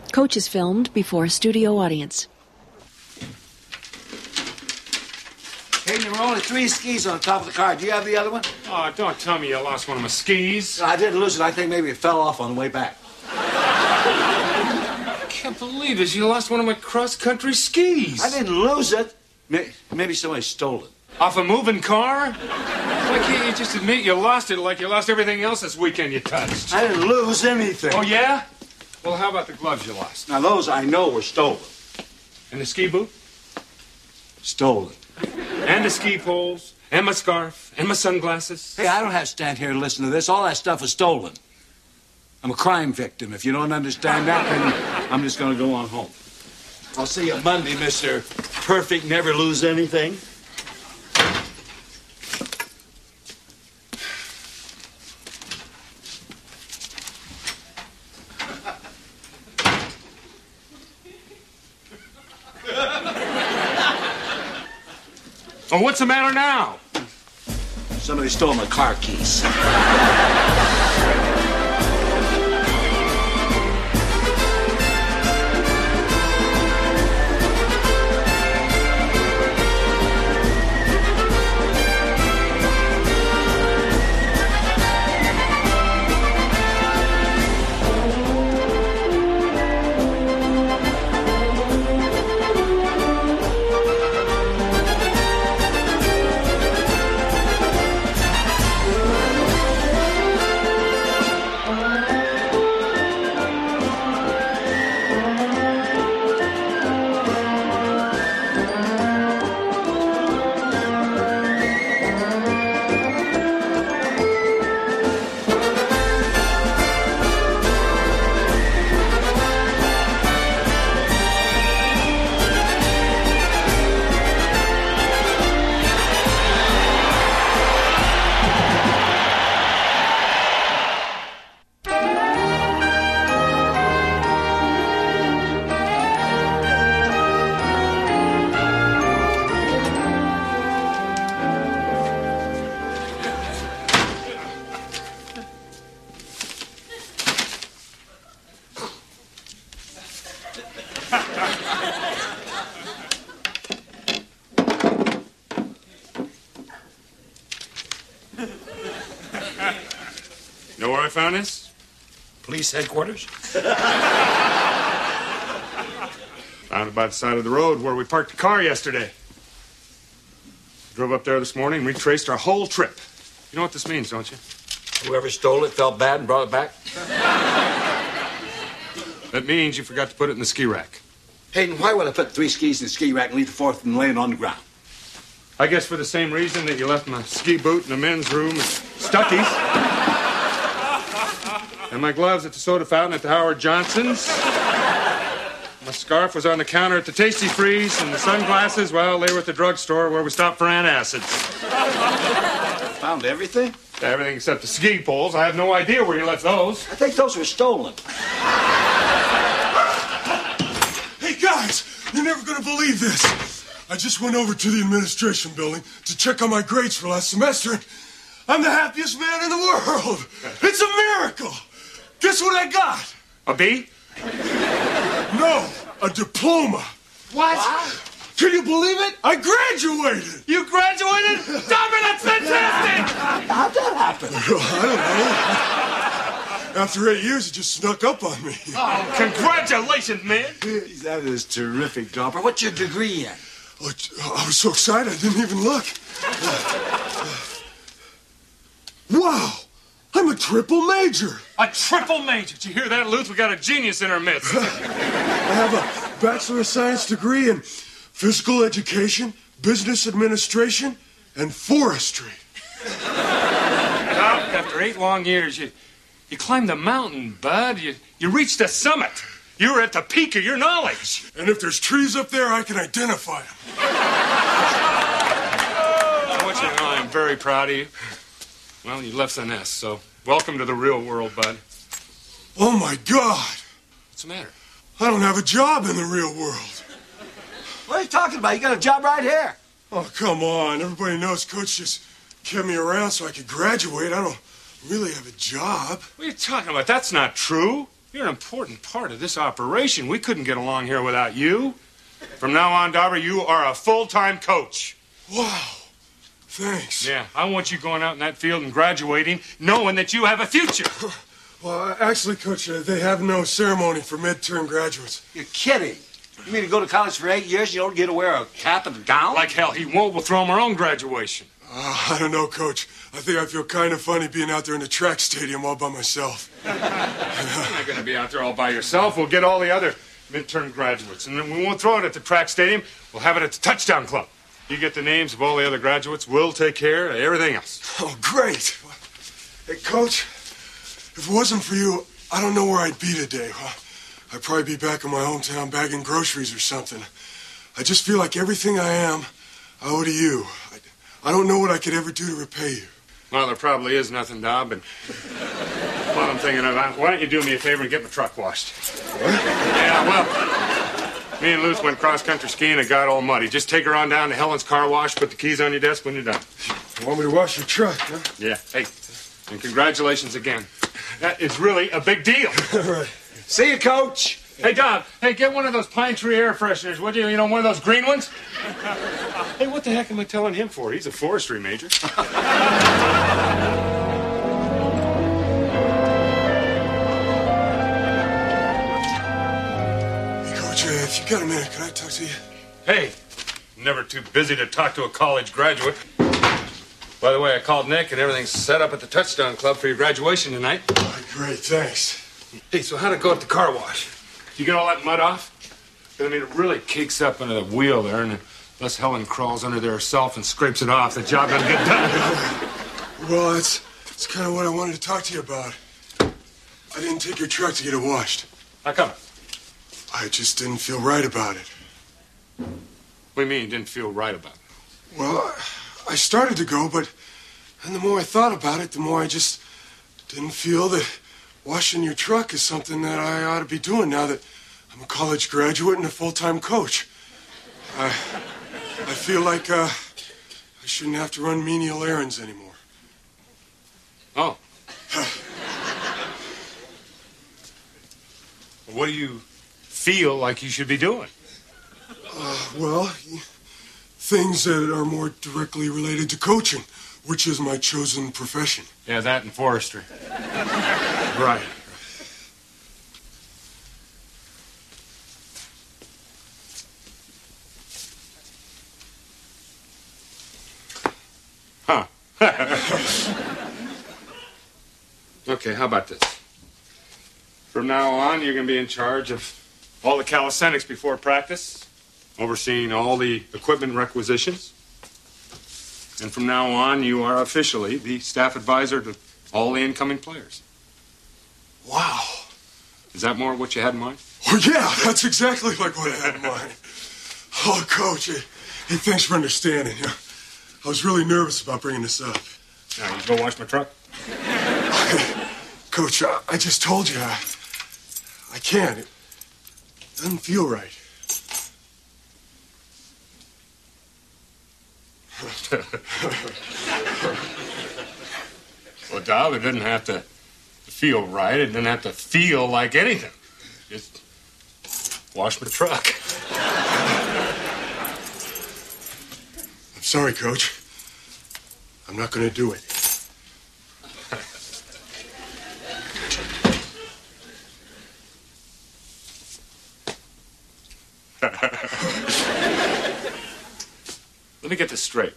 Coach is filmed before a studio audience. Hey, there were only 3 skis on the top of the car. Do you have the other one? Oh, don't tell me you lost one of my skis. No, I didn't lose it. I think maybe it fell off on the way back. I can't believe this. You lost one of my cross-country skis. I didn't lose it. Maybe somebody stole it. Off a moving car? Why can't you just admit you lost it like you lost everything else this weekend you touched? I didn't lose anything. Oh, yeah? Well, how about the gloves you lost? Now, those I know were stolen. And the ski boot? Stolen. And the ski poles? And my scarf? And my sunglasses? Hey, I don't have to stand here and listen to this. All that stuff is stolen. I'm a crime victim. If you don't understand that, then I'm just going to go on home. I'll see you Monday, Mr. Perfect Never Lose Anything. Oh, what's the matter now? Somebody stole my car keys. Know where I found this? Police headquarters? Found it by the side of the road where we parked the car yesterday. Drove up there this morning and retraced our whole trip. You know what this means, don't you? Whoever stole it felt bad and brought it back? That means you forgot to put it in the ski rack. Hayden, why would I put 3 skis in the ski rack and leave the 4th one laying on the ground? I guess for the same reason that you left my ski boot in the men's room at Stuckey's. And my gloves at the soda fountain at the Howard Johnson's. My scarf was on the counter at the Tasty Freeze, and the sunglasses, well, they were at the drugstore where we stopped for antacids. Found everything? Everything except the ski poles. I have no idea where you left those. I think those were stolen. Hey, guys, you're never going to believe this. I just went over to the administration building to check on my grades for last semester. I'm the happiest man in the world. It's a miracle. Guess what I got? A B? No, a diploma. What? Can you believe it? I graduated. You graduated? Stop it, that's fantastic! How'd that happen? I don't know. After 8 years, it just snuck up on me. Oh, congratulations, man. That is terrific, Dauber. What's your degree in? Oh, I was so excited, I didn't even look. Wow, I'm a triple major. A triple major. Did you hear that, Luth? We got a genius in our midst. I have a Bachelor of Science degree in physical education, business administration, and forestry. After 8 long years, you climbed the mountain, bud. You reached the summit. You were at the peak of your knowledge. And if there's trees up there, I can identify them. I want you to know I'm very proud of you. Well, you left the nest, so welcome to the real world, bud. Oh, my God. What's the matter? I don't have a job in the real world. What are you talking about? You got a job right here. Oh, come on. Everybody knows Coach just kept me around so I could graduate. I don't really have a job. What are you talking about? That's not true. You're an important part of this operation. We couldn't get along here without you. From now on, Dauber, you are a full-time coach. Wow. Thanks. Yeah, I want you going out in that field and graduating, knowing that you have a future. Well, actually, Coach, they have no ceremony for midterm graduates. You're kidding. You mean to go to college for 8 years, you don't get to wear a cap and a gown? Like hell, he won't. We'll throw him our own graduation. I don't know, Coach. I think I feel kind of funny being out there in the track stadium all by myself. You're not going to be out there all by yourself. We'll get all the other midterm graduates, and then we won't throw it at the track stadium. We'll have it at the touchdown club. You get the names of all the other graduates. We'll take care of everything else. Oh, great. Hey, Coach, if it wasn't for you, I don't know where I'd be today. I'd probably be back in my hometown bagging groceries or something. I just feel like everything I am, I owe to you. I don't know what I could ever do to repay you. Well, there probably is nothing, Dob, but what I'm thinking of, why don't you do me a favor and get my truck washed? What? Yeah, well, me and Luce went cross-country skiing and got all muddy. Just take her on down to Helen's car wash, put the keys on your desk when you're done. You want me to wash your truck, huh? Yeah, hey, and congratulations again. That is really a big deal. All right. See you, Coach. Hey, Dob, hey, get one of those pine tree air fresheners, would you? You know, one of those green ones? Hey, what the heck am I telling him for? He's a forestry major. Hey, Coach, if you got a minute, can I talk to you? Hey, never too busy to talk to a college graduate. By the way, I called Nick, and everything's set up at the Touchdown Club for your graduation tonight. Oh, great, thanks. Hey, so how'd it go at the car wash? You get all that mud off? I mean, it really cakes up under the wheel there, and unless Helen crawls under there herself and scrapes it off, the job doesn't get done. Well, it's kind of what I wanted to talk to you about. I didn't take your truck to get it washed. How come? I just didn't feel right about it. What do you mean you didn't feel right about it? Well, I started to go, but and the more I thought about it, the more I just didn't feel that washing your truck is something that I ought to be doing now that I'm a college graduate and a full-time coach. I feel like I shouldn't have to run menial errands anymore. Oh. What do you feel like you should be doing? Well, things that are more directly related to coaching, which is my chosen profession. Yeah, that and forestry. Right. Huh. Okay, how about this? From now on, you're going to be in charge of all the calisthenics before practice, overseeing all the equipment requisitions. And from now on, you are officially the staff advisor to all the incoming players. Wow. Is that more what you had in mind? Oh, yeah, that's exactly like what I had in mind. Oh, Coach, hey, thanks for understanding. Yeah, I was really nervous about bringing this up. Now, you go wash my truck? Coach, I just told you, I can't. It doesn't feel right. Well, Dob, it didn't have to feel right. It didn't have to feel like anything. Just wash my truck. I'm sorry, Coach. I'm not going to do it. Let me get this straight.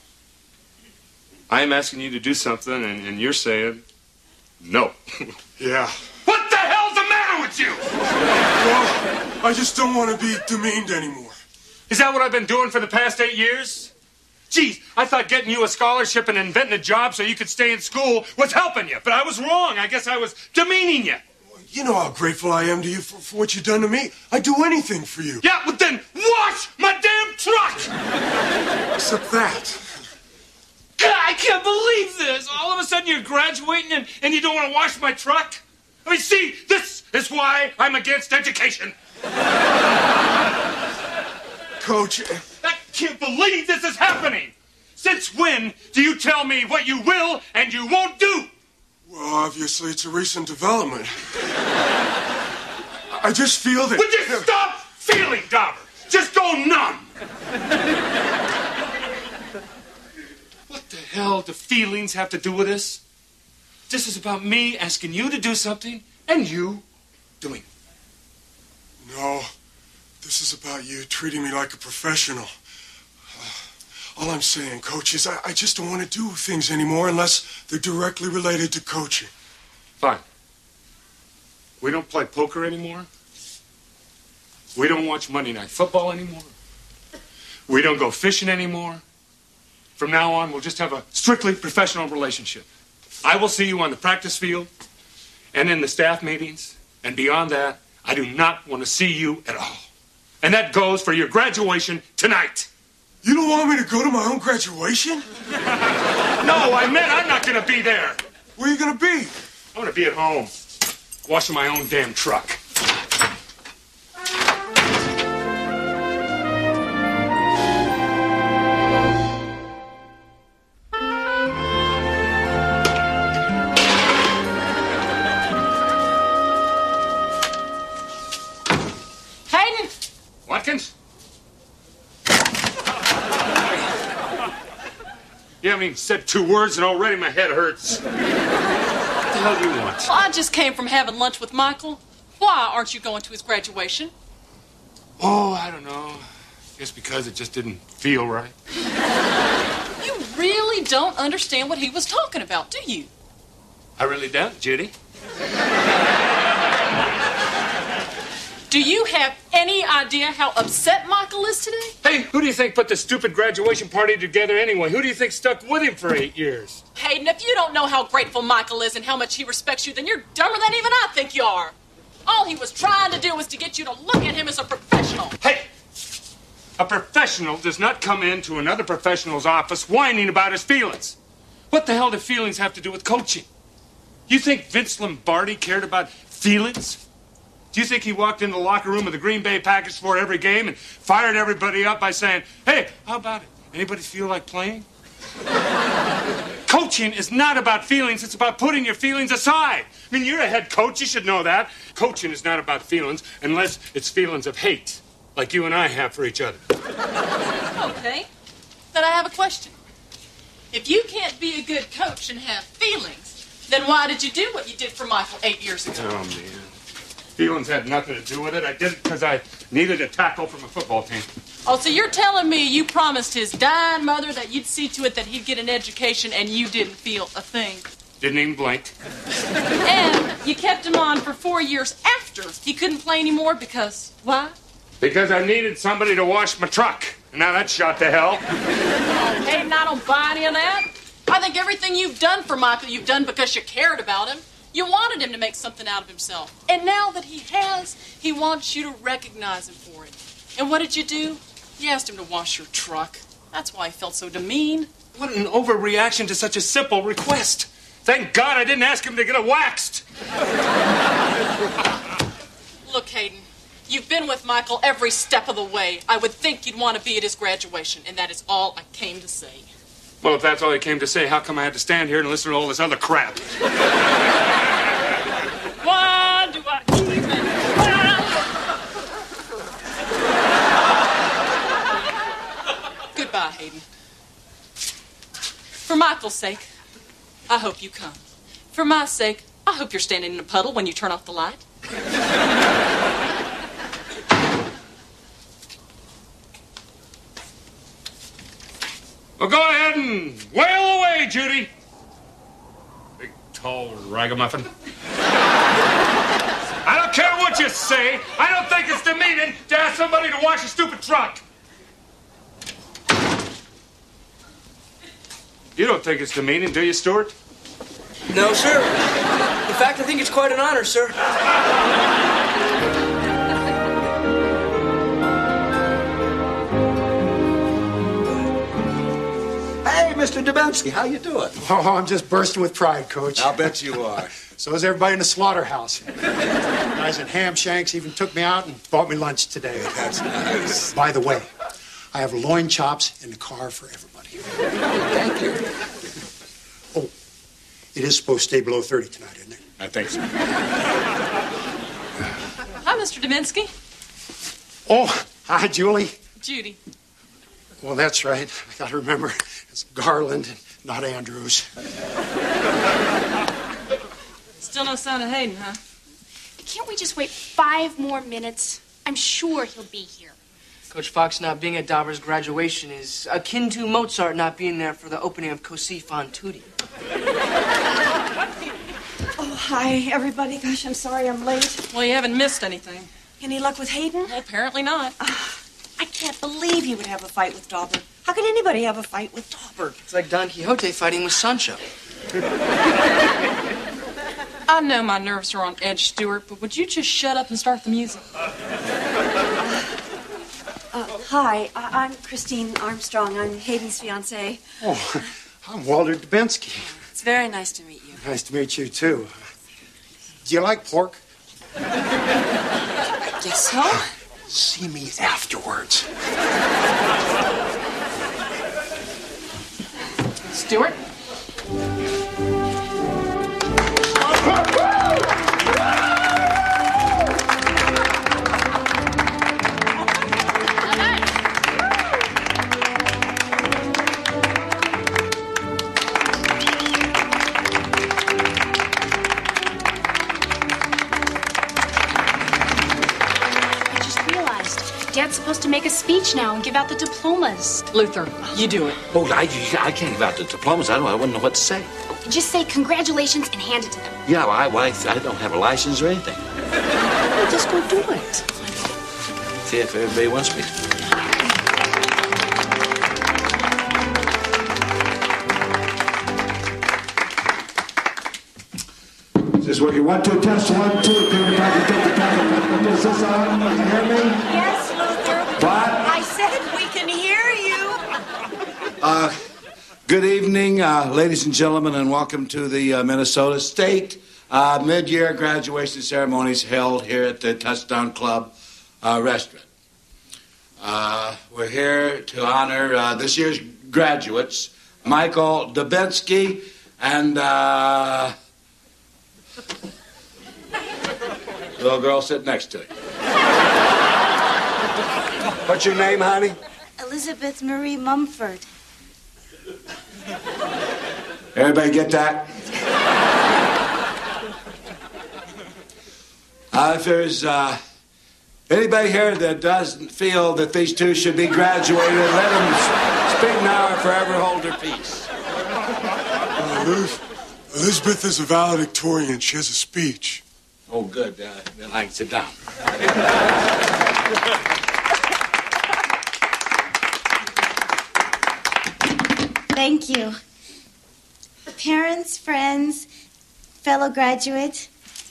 I'm asking you to do something, and you're saying no. Yeah. What the hell's the matter with you? Well, I just don't want to be demeaned anymore. Is that what I've been doing for the past 8 years? Geez, I thought getting you a scholarship and inventing a job so you could stay in school was helping you, but I was wrong. I guess I was demeaning you. You know how grateful I am to you for what you've done to me. I'd do anything for you. Yeah, but then wash my damn truck! Except that. God, I can't believe this. All of a sudden you're graduating and you don't want to wash my truck? I mean, see, this is why I'm against education. Coach. I can't believe this is happening. Since when do you tell me what you will and you won't do? Well, obviously, it's a recent development. I just feel that... Would you stop feeling, Dauber? Just go numb. What the hell do feelings have to do with this? This is about me asking you to do something and you doing it. No, this is about you treating me like a professional. All I'm saying, Coach, is I just don't want to do things anymore unless they're directly related to coaching. Fine. We don't play poker anymore. We don't watch Monday Night Football anymore. We don't go fishing anymore. From now on, we'll just have a strictly professional relationship. I will see you on the practice field and in the staff meetings. And beyond that, I do not want to see you at all. And that goes for your graduation tonight. You don't want me to go to my own graduation? No, I meant I'm not going to be there. Where are you going to be? I'm going to be at home, washing my own damn truck. Hayden! Watkins? You haven't even said 2 words and already my head hurts. What the hell do you want? Well, I just came from having lunch with Michael. Why aren't you going to his graduation? Oh, I don't know. Just because it just didn't feel right. You really don't understand what he was talking about, do you? I really don't, Judy. Do you have any idea how upset Michael is today? Hey, who do you think put the stupid graduation party together anyway? Who do you think stuck with him for 8 years? Hayden, if you don't know how grateful Michael is and how much he respects you, then you're dumber than even I think you are. All he was trying to do was to get you to look at him as a professional. Hey, a professional does not come into another professional's office whining about his feelings. What the hell do feelings have to do with coaching? You think Vince Lombardi cared about feelings? Do you think he walked into the locker room with a Green Bay Packers for every game and fired everybody up by saying, hey, how about it? Anybody feel like playing? Coaching is not about feelings. It's about putting your feelings aside. I mean, you're a head coach. You should know that. Coaching is not about feelings unless it's feelings of hate, like you and I have for each other. Okay. Then I have a question. If you can't be a good coach and have feelings, then why did you do what you did for Michael 8 years ago? Oh, man. Feelings had nothing to do with it. I did it because I needed a tackle from a football team. Oh, so you're telling me you promised his dying mother that you'd see to it that he'd get an education and you didn't feel a thing? Didn't even blink. And you kept him on for 4 years after he couldn't play anymore because, why? Because I needed somebody to wash my truck. And now that's shot to hell. Hayden, I don't buy any of that. I think everything you've done for Michael, you've done because you cared about him. You wanted him to make something out of himself. And now that he has, he wants you to recognize him for it. And what did you do? You asked him to wash your truck. That's why he felt so demean. What an overreaction to such a simple request. Thank God I didn't ask him to get it waxed. Look, Hayden, you've been with Michael every step of the way. I would think you'd want to be at his graduation, and that is all I came to say. Well, if that's all he came to say, how come I had to stand here and listen to all this other crap? Why do I even... Goodbye, Hayden. For Michael's sake, I hope you come. For my sake, I hope you're standing in a puddle when you turn off the light. Well, go ahead and wail away, Judy. Big, tall ragamuffin. I don't care what you say. I don't think it's demeaning to ask somebody to wash a stupid truck. You don't think it's demeaning, do you, Stuart? No, sir. In fact, I think it's quite an honor, sir. Hey, Mr. Dubensky, how you doing? Oh, I'm just bursting with pride, Coach. I'll bet you are. So is everybody in the slaughterhouse. Guys at Ham Shanks even took me out and bought me lunch today. That's nice. By the way, I have loin chops in the car for everybody. Thank you. Oh, it is supposed to stay below 30 tonight, isn't it? I think so. Hi, Mr. Dubensky. Oh, hi, Julie. Judy. Well, that's right. I got to remember. It's Garland, not Andrews. Still no sign of Hayden, huh? Can't we just wait 5 more minutes? I'm sure he'll be here. Coach Fox not being at Dauber's graduation is akin to Mozart not being there for the opening of Così fan tutti. Oh, hi, everybody. Gosh, I'm sorry I'm late. Well, you haven't missed anything. Any luck with Hayden? Well, apparently not. I can't believe he would have a fight with Dauber. How could anybody have a fight with Dauber? It's like Don Quixote fighting with Sancho. I know my nerves are on edge, Stuart, but would you just shut up and start the music? Hi, I'm Christine Armstrong. I'm Hayden's fiancée. Oh, I'm Walter Dubensky. It's very nice to meet you. Nice to meet you, too. Do you like pork? I guess so. See me afterwards. Stuart? Dad's supposed to make a speech now and give out the diplomas. Luther, you do it. Oh, I can't give out the diplomas. I wouldn't know what to say. Just say congratulations and hand it to them. Yeah, well, I don't have a license or anything. Well, just go do it. See if everybody wants me to. Is this working? 1, 2, test, 1, 2. Is this on? Can you hear me? Yes, Luther. What? I said we can hear you. Good evening, ladies and gentlemen, and welcome to the Minnesota State mid-year graduation ceremonies held here at the Touchdown Club restaurant. We're here to honor this year's graduates, Michael Dubensky and little girl sitting next to him. What's your name, honey? Elizabeth Marie Mumford. Everybody get that? If there's anybody here that doesn't feel that these two should be graduated, let them speak now or forever hold their peace. Elizabeth is a valedictorian. She has a speech. Oh, good. Then I can sit down. Thank you. Parents, friends, fellow graduate.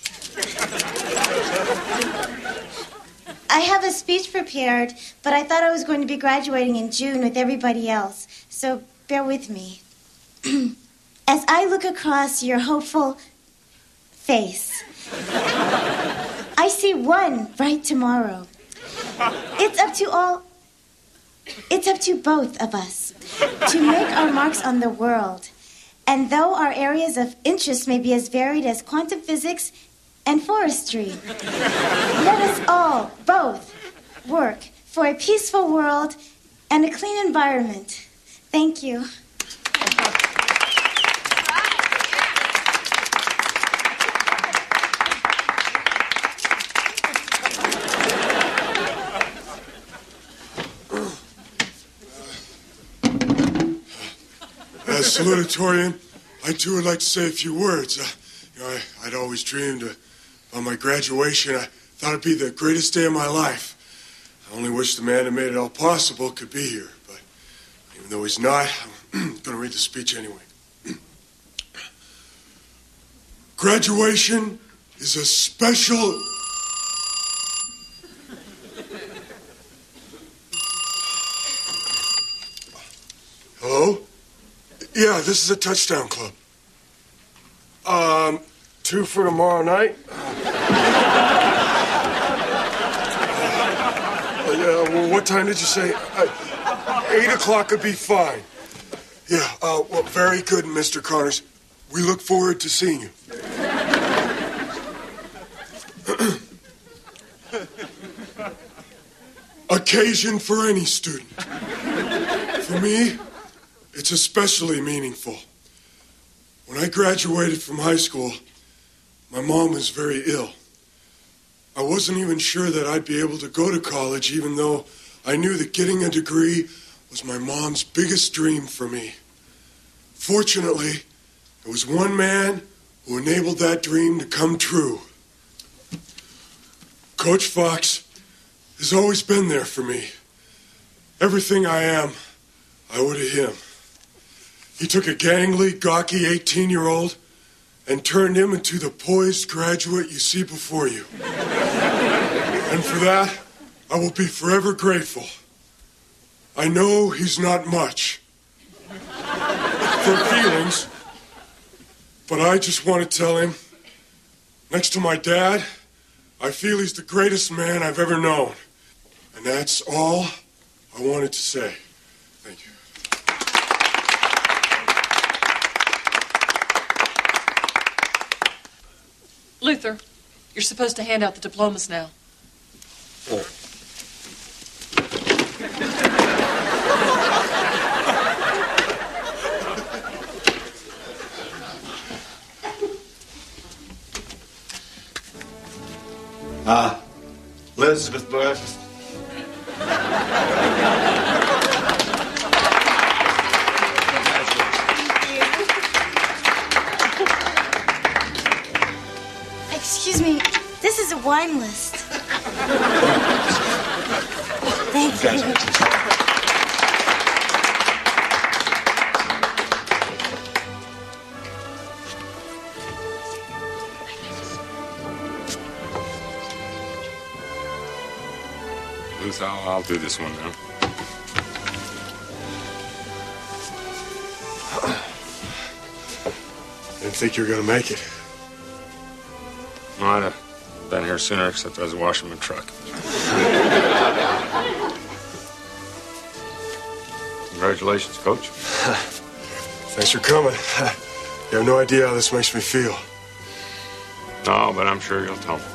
I have a speech prepared, but I thought I was going to be graduating in June with everybody else, so bear with me. As I look across your hopeful face, I see one bright tomorrow. It's up to both of us to make our marks on the world. And though our areas of interest may be as varied as quantum physics and forestry, let us all, both, work for a peaceful world and a clean environment. Thank you. As salutatorian, I too would like to say a few words. I'd always dreamed on my graduation. I thought it'd be the greatest day of my life. I only wish the man who made it all possible could be here. But even though he's not, I'm going to read the speech anyway. Graduation is a special... Hello? Yeah, this is a Touchdown Club. 2 for tomorrow night? Well, what time did you say? 8 o'clock would be fine. Yeah, well, very good, Mr. Connors. We look forward to seeing you. occasion for any student. For me, it's especially meaningful. When I graduated from high school, my mom was very ill. I wasn't even sure that I'd be able to go to college, even though I knew that getting a degree was my mom's biggest dream for me. Fortunately, there was one man who enabled that dream to come true. Coach Fox has always been there for me. Everything I am, I owe to him. He took a gangly, gawky 18-year-old and turned him into the poised graduate you see before you. And for that, I will be forever grateful. I know he's not much for feelings, but I just want to tell him, next to my dad, I feel he's the greatest man I've ever known. And that's all I wanted to say. Thank you. Luther, you're supposed to hand out the diplomas now. Oh. Elizabeth Bush. Excuse me, this is a wine list. Thank you. Ruth, I'll do this one now. Didn't think you were going to make it. No, I'd have been here sooner, except I was washing my truck. Congratulations, Coach. Thanks for coming. You have no idea how this makes me feel. No, but I'm sure you'll tell me.